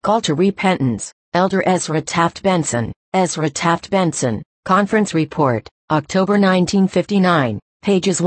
Call to Repentance, Elder Ezra Taft Benson. Ezra Taft Benson, Conference Report, October 1959, pages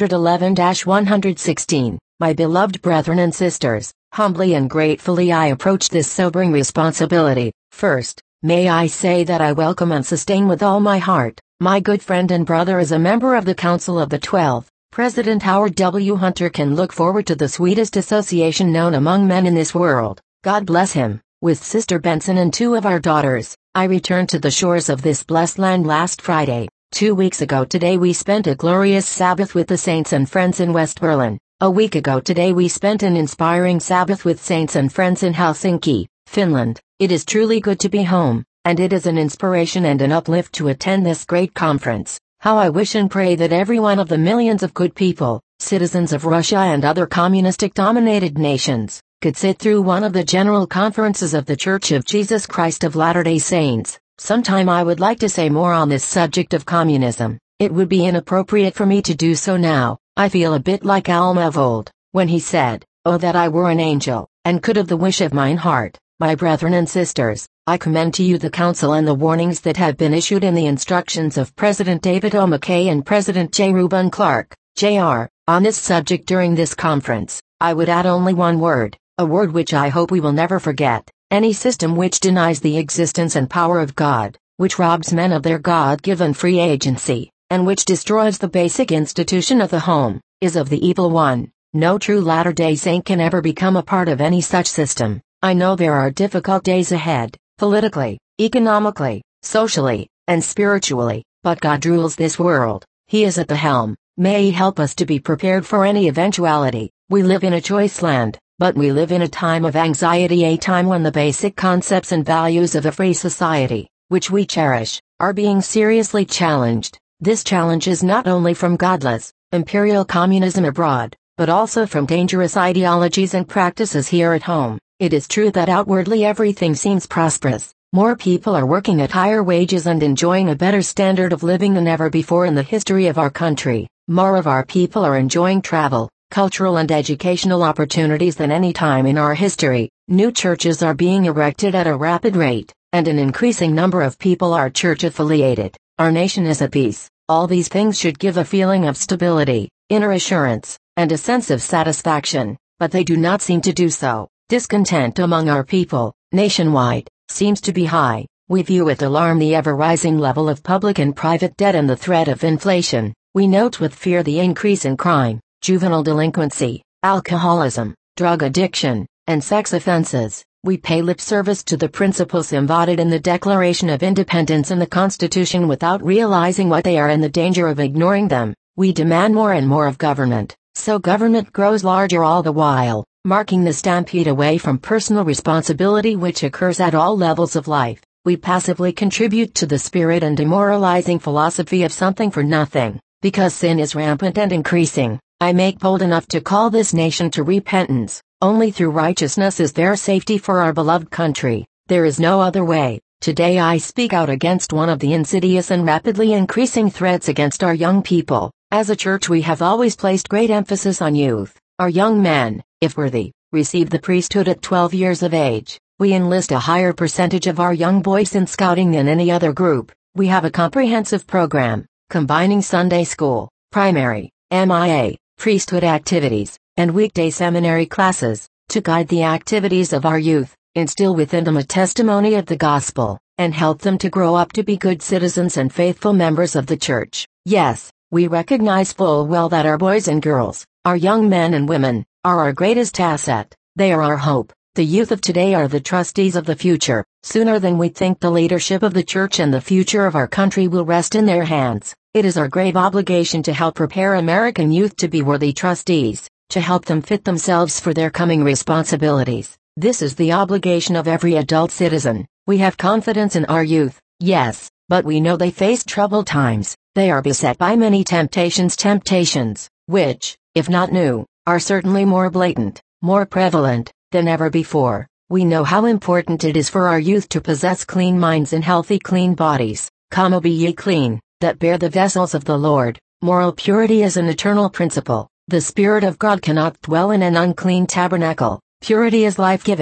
111-116. My beloved brethren and sisters, humbly and gratefully I approach this sobering responsibility. First, may I say that I welcome and sustain with all my heart, my good friend and brother as a member of the Council of the 12. President Howard W. Hunter can look forward to the sweetest association known among men in this world. God bless him. With Sister Benson and two of our daughters, I returned to the shores of this blessed land last Friday. 2 weeks ago today we spent a glorious Sabbath with the saints and friends in West Berlin. A week ago today we spent an inspiring Sabbath with saints and friends in Helsinki, Finland. It is truly good to be home, and it is an inspiration and an uplift to attend this great conference. How I wish and pray that every one of the millions of good people, citizens of Russia and other communistic-dominated nations, could sit through one of the general conferences of the Church of Jesus Christ of Latter-day Saints. Sometime I would like to say more on this subject of communism. It would be inappropriate for me to do so now. I feel a bit like Alma of old, when he said, "Oh that I were an angel, and could have the wish of mine heart." My brethren and sisters, I commend to you the counsel and the warnings that have been issued in the instructions of President David O. McKay and President J. Reuben Clark, Jr., on this subject during this conference. I would add only one word, a word which I hope we will never forget. Any system which denies the existence and power of God, which robs men of their God-given free agency, and which destroys the basic institution of the home, is of the evil one. No true Latter-day Saint can ever become a part of any such system. I know there are difficult days ahead, politically, economically, socially, and spiritually, but God rules this world. He is at the helm. May He help us to be prepared for any eventuality. We live in a choice land, but we live in a time of anxiety, a time when the basic concepts and values of a free society, which we cherish, are being seriously challenged. This challenge is not only from godless, imperial communism abroad, but also from dangerous ideologies and practices here at home. It is true that outwardly everything seems prosperous. More people are working at higher wages and enjoying a better standard of living than ever before in the history of our country. More of our people are enjoying travel, cultural and educational opportunities than any time in our history. New churches are being erected at a rapid rate, and an increasing number of people are church affiliated. Our nation is at peace. All these things should give a feeling of stability, inner assurance, and a sense of satisfaction, but they do not seem to do so. Discontent among our people, nationwide, seems to be high. We view with alarm the ever-rising level of public and private debt and the threat of inflation. We note with fear the increase in crime, juvenile delinquency, alcoholism, drug addiction, and sex offenses. We pay lip service to the principles embodied in the Declaration of Independence and the Constitution without realizing what they are and the danger of ignoring them. We demand more and more of government, so government grows larger all the while, marking the stampede away from personal responsibility which occurs at all levels of life. We passively contribute to the spirit and demoralizing philosophy of something for nothing. Because sin is rampant and increasing, I make bold enough to call this nation to repentance. Only through righteousness is there safety for our beloved country. There is no other way. Today I speak out against one of the insidious and rapidly increasing threats against our young people. As a church we have always placed great emphasis on youth. Our young men, if worthy, receive the priesthood at 12 years of age. We enlist a higher percentage of our young boys in scouting than any other group. We have a comprehensive program, combining Sunday school, primary, MIA, priesthood activities, and weekday seminary classes, to guide the activities of our youth, instill within them a testimony of the gospel, and help them to grow up to be good citizens and faithful members of the church. Yes, we recognize full well that our boys and girls, our young men and women, are our greatest asset. They are our hope. The youth of today are the trustees of the future. Sooner than we think the leadership of the church and the future of our country will rest in their hands. It is our grave obligation to help prepare American youth to be worthy trustees, to help them fit themselves for their coming responsibilities. This is the obligation of every adult citizen. We have confidence in our youth, yes, but we know they face troubled times. They are beset by many temptations, which, if not new, are certainly more blatant, more prevalent, than ever before. We know how important it is for our youth to possess clean minds and healthy clean bodies. Be ye clean, that bear the vessels of the Lord. Moral purity is an eternal principle. The Spirit of God cannot dwell in an unclean tabernacle. Purity is life-giving,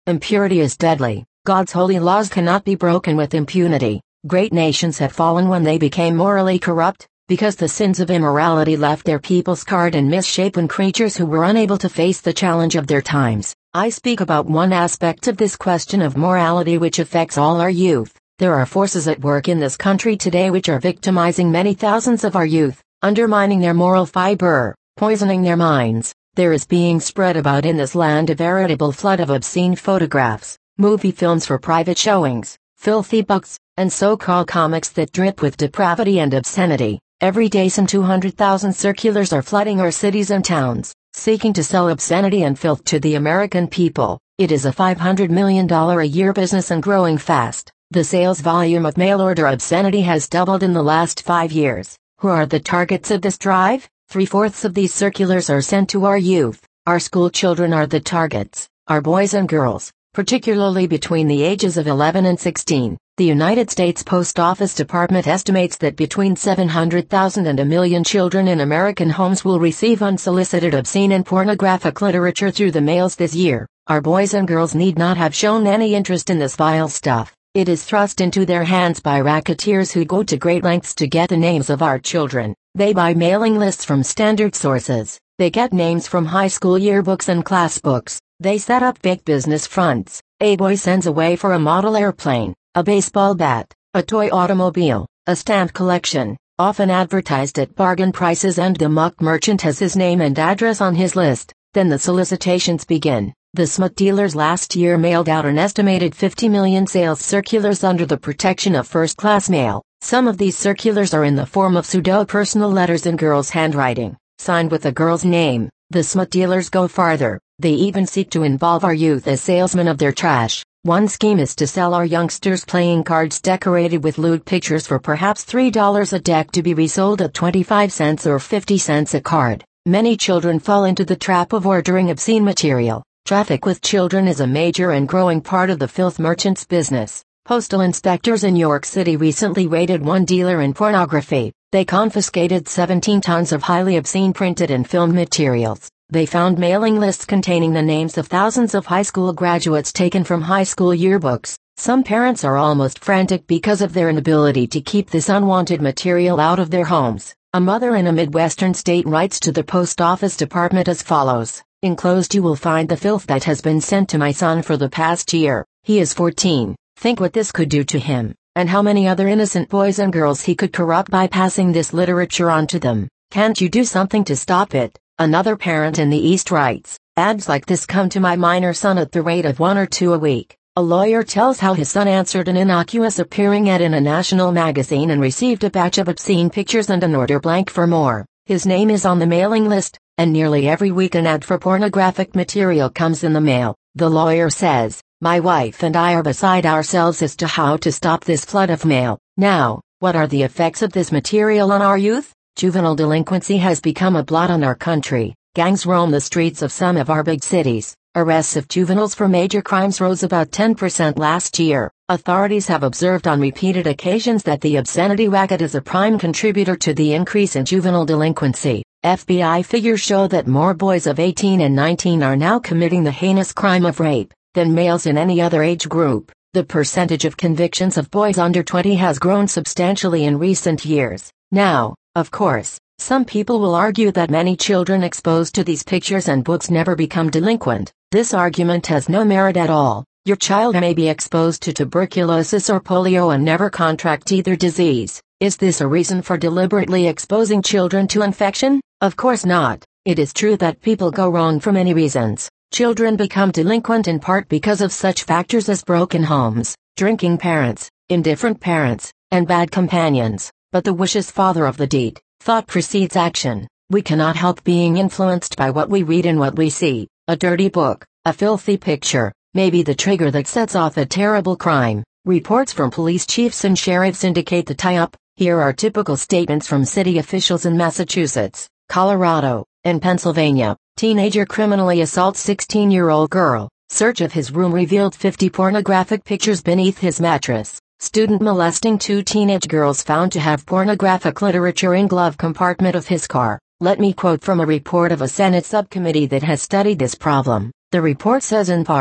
Impurity is deadly. God's holy laws cannot be broken with impunity. Great nations have fallen when they became morally corrupt, because the sins of immorality left their people scarred and misshapen creatures who were unable to face the challenge of their times. I speak about one aspect of this question of morality which affects all our youth. There are forces at work in this country today which are victimizing many thousands of our youth, undermining their moral fiber, poisoning their minds. There is being spread about in this land a veritable flood of obscene photographs, movie films for private showings, filthy books, and so-called comics that drip with depravity and obscenity. Every day some 200,000 circulars are flooding our cities and towns, seeking to sell obscenity and filth to the American people. It is a $500 million a year business and growing fast. The sales volume of mail-order obscenity has doubled in the last 5 years. Who are the targets of this drive? 3/4 of these circulars are sent to our youth. Our school children are the targets, our boys and girls, particularly between the ages of 11 and 16. The United States Post Office Department estimates that between 700,000 and 1 million children in American homes will receive unsolicited obscene and pornographic literature through the mails this year. Our boys and girls need not have shown any interest in this vile stuff. It is thrust into their hands by racketeers who go to great lengths to get the names of our children. They buy mailing lists from standard sources. They get names from high school yearbooks and class books. They set up fake business fronts. A boy sends away for a model airplane, a baseball bat, a toy automobile, a stamp collection, often advertised at bargain prices, and the muck merchant has his name and address on his list. Then the solicitations begin. The smut dealers last year mailed out an estimated 50 million sales circulars under the protection of first-class mail. Some of these circulars are in the form of pseudo-personal letters in girls' handwriting, signed with a girl's name. The smut dealers go farther. They even seek to involve our youth as salesmen of their trash. One scheme is to sell our youngsters playing cards decorated with lewd pictures for perhaps $3 a deck to be resold at 25 cents or 50 cents a card. Many children fall into the trap of ordering obscene material. Traffic with children is a major and growing part of the filth merchant's business. Postal inspectors in York City recently raided one dealer in pornography. They confiscated 17 tons of highly obscene printed and filmed materials. They found mailing lists containing the names of thousands of high school graduates taken from high school yearbooks. Some parents are almost frantic because of their inability to keep this unwanted material out of their homes. A mother in a Midwestern state writes to the Post Office Department as follows. Enclosed you will find the filth that has been sent to my son for the past year. He is 14. Think what this could do to him, and how many other innocent boys and girls he could corrupt by passing this literature on to them. Can't you do something to stop it? Another parent in the East writes, ads like this come to my minor son at the rate of 1 or 2 a week. A lawyer tells how his son answered an innocuous appearing ad in a national magazine and received a batch of obscene pictures and an order blank for more. His name is on the mailing list, and nearly every week an ad for pornographic material comes in the mail. The lawyer says, my wife and I are beside ourselves as to how to stop this flood of mail. Now, what are the effects of this material on our youth? Juvenile delinquency has become a blot on our country. Gangs roam the streets of some of our big cities. Arrests of juveniles for major crimes rose about 10% last year. Authorities have observed on repeated occasions that the obscenity racket is a prime contributor to the increase in juvenile delinquency. FBI figures show that more boys of 18 and 19 are now committing the heinous crime of rape than males in any other age group. The percentage of convictions of boys under 20 has grown substantially in recent years. Now, of course, some people will argue that many children exposed to these pictures and books never become delinquent. This argument has no merit at all. Your child may be exposed to tuberculosis or polio and never contract either disease. Is this a reason for deliberately exposing children to infection? Of course not. It is true that people go wrong for many reasons. Children become delinquent in part because of such factors as broken homes, drinking parents, indifferent parents, and bad companions. But the wish is father of the deed. Thought precedes action. We cannot help being influenced by what we read and what we see. A dirty book, a filthy picture, may be the trigger that sets off a terrible crime. Reports from police chiefs and sheriffs indicate the tie-up. Here are typical statements from city officials in Massachusetts, Colorado, and Pennsylvania. Teenager criminally assaults 16-year-old girl. Search of his room revealed 50 pornographic pictures beneath his mattress. Student molesting 2 teenage girls found to have pornographic literature in glove compartment of his car. Let me quote from a report of a Senate subcommittee that has studied this problem. The report says in part,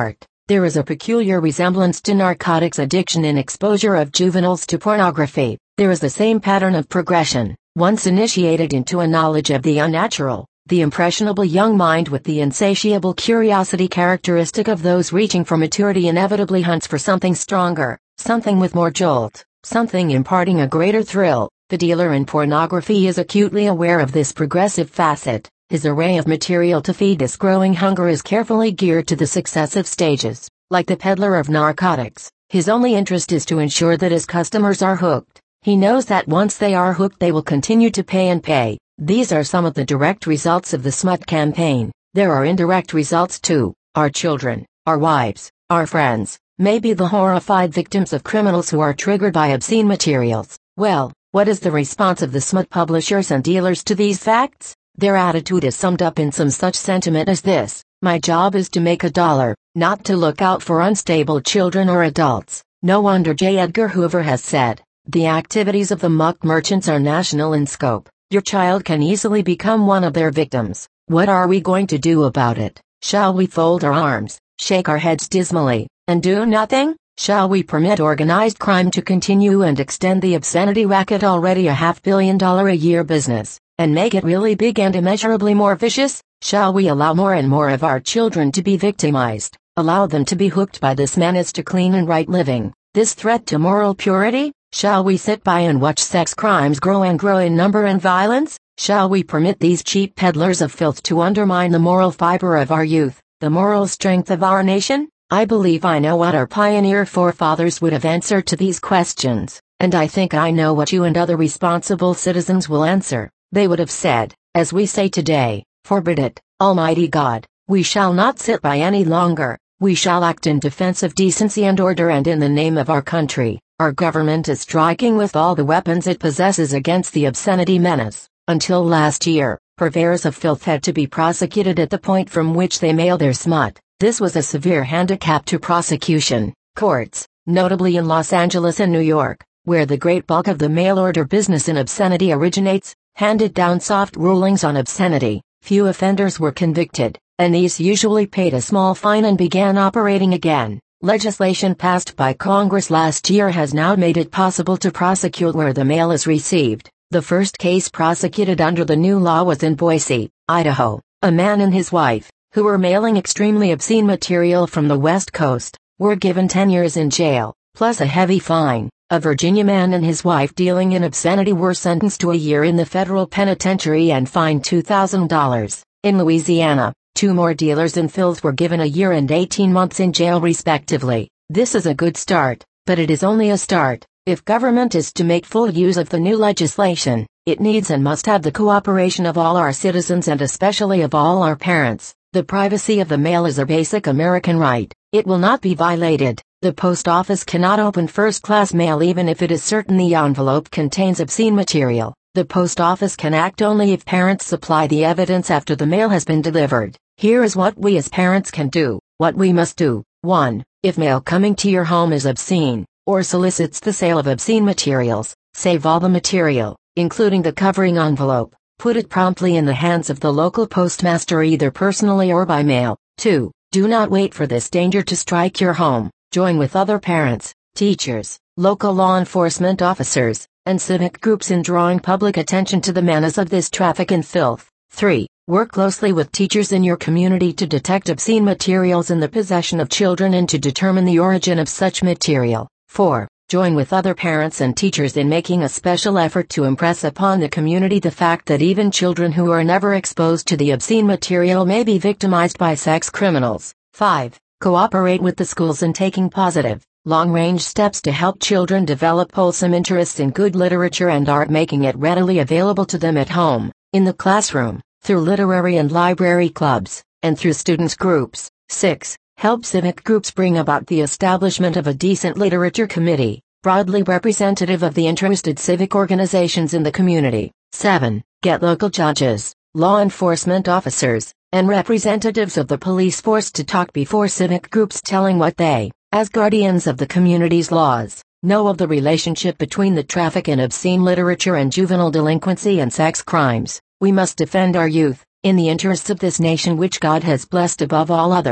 There is a peculiar resemblance to narcotics addiction in exposure of juveniles to pornography. There is the same pattern of progression. Once initiated into a knowledge of the unnatural, the impressionable young mind with the insatiable curiosity characteristic of those reaching for maturity inevitably hunts for something stronger, something with more jolt, something imparting a greater thrill. The dealer in pornography is acutely aware of this progressive facet. His array of material to feed this growing hunger is carefully geared to the successive stages. Like the peddler of narcotics, his only interest is to ensure that his customers are hooked. He knows that once they are hooked they will continue to pay and pay. These are some of the direct results of the smut campaign. There are indirect results too. Our children, our wives, our friends, may be the horrified victims of criminals who are triggered by obscene materials. Well, what is the response of the smut publishers and dealers to these facts? Their attitude is summed up in some such sentiment as this: my job is to make $1, not to look out for unstable children or adults. No wonder J. Edgar Hoover has said, the activities of the muck merchants are national in scope. Your child can easily become one of their victims. What are we going to do about it? Shall we fold our arms, shake our heads dismally, and do nothing? Shall we permit organized crime to continue and extend the obscenity racket, already a $500 million a year business, and make it really big and immeasurably more vicious? Shall we allow more and more of our children to be victimized, allow them to be hooked by this menace to clean and right living, this threat to moral purity? Shall we sit by and watch sex crimes grow and grow in number and violence? Shall we permit these cheap peddlers of filth to undermine the moral fiber of our youth, the moral strength of our nation? I believe I know what our pioneer forefathers would have answered to these questions, and I think I know what you and other responsible citizens will answer. They would have said, as we say today, forbid it, Almighty God, we shall not sit by any longer, we shall act in defense of decency and order and in the name of our country. Our government is striking with all the weapons it possesses against the obscenity menace. Until last year, purveyors of filth had to be prosecuted at the point from which they mail their smut. This was a severe handicap to prosecution. Courts, notably in Los Angeles and New York, where the great bulk of the mail-order business in obscenity originates, handed down soft rulings on obscenity. Few offenders were convicted, and these usually paid a small fine and began operating again. Legislation passed by Congress last year has now made it possible to prosecute where the mail is received. The first case prosecuted under the new law was in Boise, Idaho. A man and his wife, who were mailing extremely obscene material from the West Coast, were given 10 years in jail, plus a heavy fine. A Virginia man and his wife dealing in obscenity were sentenced to a year in the federal penitentiary and fined $2,000. In Louisiana, 2 more dealers in filth were given a year and 18 months in jail respectively. This is a good start, but it is only a start. If government is to make full use of the new legislation, it needs and must have the cooperation of all our citizens and especially of all our parents. The privacy of the mail is a basic American right. It will not be violated. The post office cannot open first-class mail even if it is certain the envelope contains obscene material. The post office can act only if parents supply the evidence after the mail has been delivered. Here is what we as parents can do. What we must do. 1. If mail coming to your home is obscene, or solicits the sale of obscene materials, save all the material, including the covering envelope. Put it promptly in the hands of the local postmaster either personally or by mail. 2. Do not wait for this danger to strike your home. Join with other parents, teachers, local law enforcement officers, and civic groups in drawing public attention to the menace of this traffic in filth. 3. Work closely with teachers in your community to detect obscene materials in the possession of children and to determine the origin of such material. 4. Join with other parents and teachers in making a special effort to impress upon the community the fact that even children who are never exposed to the obscene material may be victimized by sex criminals. 5. Cooperate with the schools in taking positive, long-range steps to help children develop wholesome interests in good literature and art, making it readily available to them at home, in the classroom, through literary and library clubs, and through students' groups. 6. Help civic groups bring about the establishment of a decent literature committee, broadly representative of the interested civic organizations in the community. 7. Get local judges, law enforcement officers, and representatives of the police force to talk before civic groups, telling what they, as guardians of the community's laws, know of the relationship between the traffic in obscene literature and juvenile delinquency and sex crimes. We must defend our youth, in the interests of this nation which God has blessed above all others.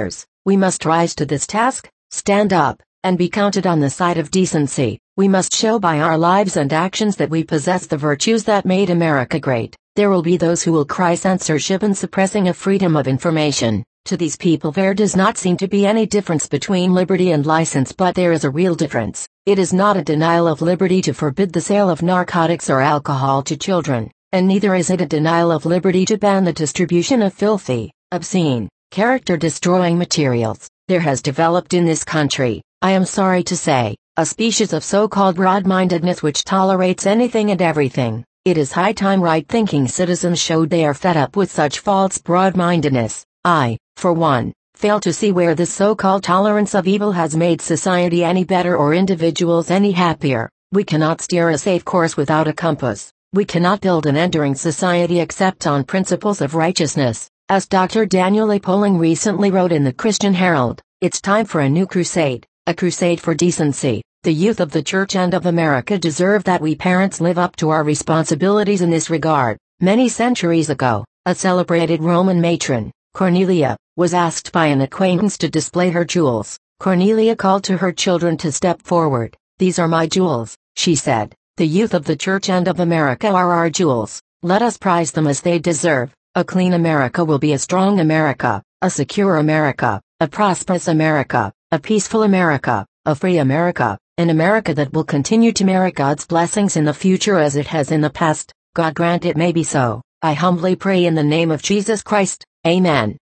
We must rise to this task, stand up, and be counted on the side of decency. We must show by our lives and actions that we possess the virtues that made America great. There will be those who will cry censorship and suppressing of freedom of information. To these people there does not seem to be any difference between liberty and license, but there is a real difference. It is not a denial of liberty to forbid the sale of narcotics or alcohol to children, and neither is it a denial of liberty to ban the distribution of filthy, obscene, character-destroying materials. There has developed in this country, I am sorry to say, a species of so-called broad-mindedness which tolerates anything and everything. It is high time right-thinking citizens showed they are fed up with such false broad-mindedness. I, for one, fail to see where this so-called tolerance of evil has made society any better or individuals any happier. We cannot steer a safe course without a compass. We cannot build an enduring society except on principles of righteousness. As Dr. Daniel A. Poling recently wrote in the Christian Herald, it's time for a new crusade, a crusade for decency. The youth of the Church and of America deserve that we parents live up to our responsibilities in this regard. Many centuries ago, a celebrated Roman matron, Cornelia, was asked by an acquaintance to display her jewels. Cornelia called to her children to step forward. "These are my jewels," she said. "The youth of the Church and of America are our jewels. Let us prize them as they deserve. A clean America will be a strong America, a secure America, a prosperous America, a peaceful America, a free America, an America that will continue to merit God's blessings in the future as it has in the past. God grant it may be so. I humbly pray in the name of Jesus Christ. Amen."